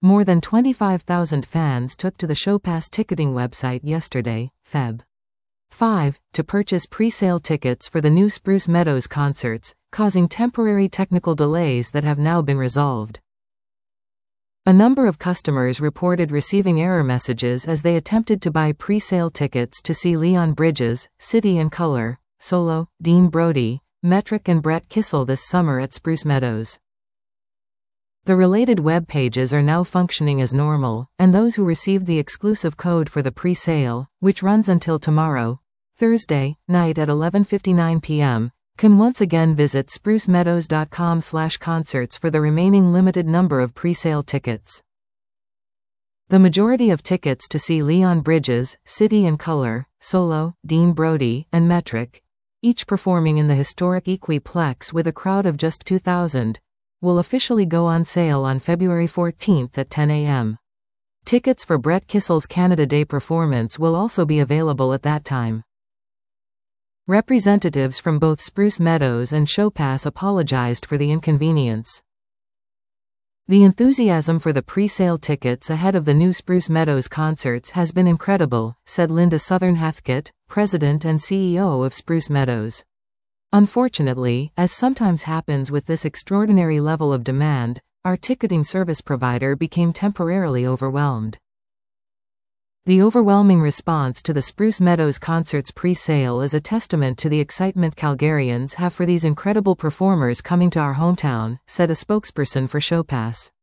More than 25,000 fans took to the Showpass ticketing website yesterday, Feb. 5, to purchase pre-sale tickets for the new Spruce Meadows concerts, causing temporary technical delays that have now been resolved. A number of customers reported receiving error messages as they attempted to buy pre-sale tickets to see Leon Bridges, City and Colour, Solo, Dean Brody, Metric and Brett Kissel this summer at Spruce Meadows. The related web pages are now functioning as normal, and those who received the exclusive code for the pre-sale, which runs until tomorrow, Thursday, night at 11:59 p.m., can once again visit sprucemeadows.com/concerts for the remaining limited number of pre-sale tickets. The majority of tickets to see Leon Bridges, City and Colour, Solo, Dean Brody, and Metric, each performing in the historic Equiplex with a crowd of just 2,000, will officially go on sale on February 14 at 10 a.m. Tickets for Brett Kissel's Canada Day performance will also be available at that time. Representatives from both Spruce Meadows and Showpass apologized for the inconvenience. The enthusiasm for the pre-sale tickets ahead of the new Spruce Meadows concerts has been incredible, said Linda Southern-Hathcote, President and CEO of Spruce Meadows. Unfortunately, as sometimes happens with this extraordinary level of demand, our ticketing service provider became temporarily overwhelmed. The overwhelming response to the Spruce Meadows concerts pre-sale is a testament to the excitement Calgarians have for these incredible performers coming to our hometown, said a spokesperson for Showpass.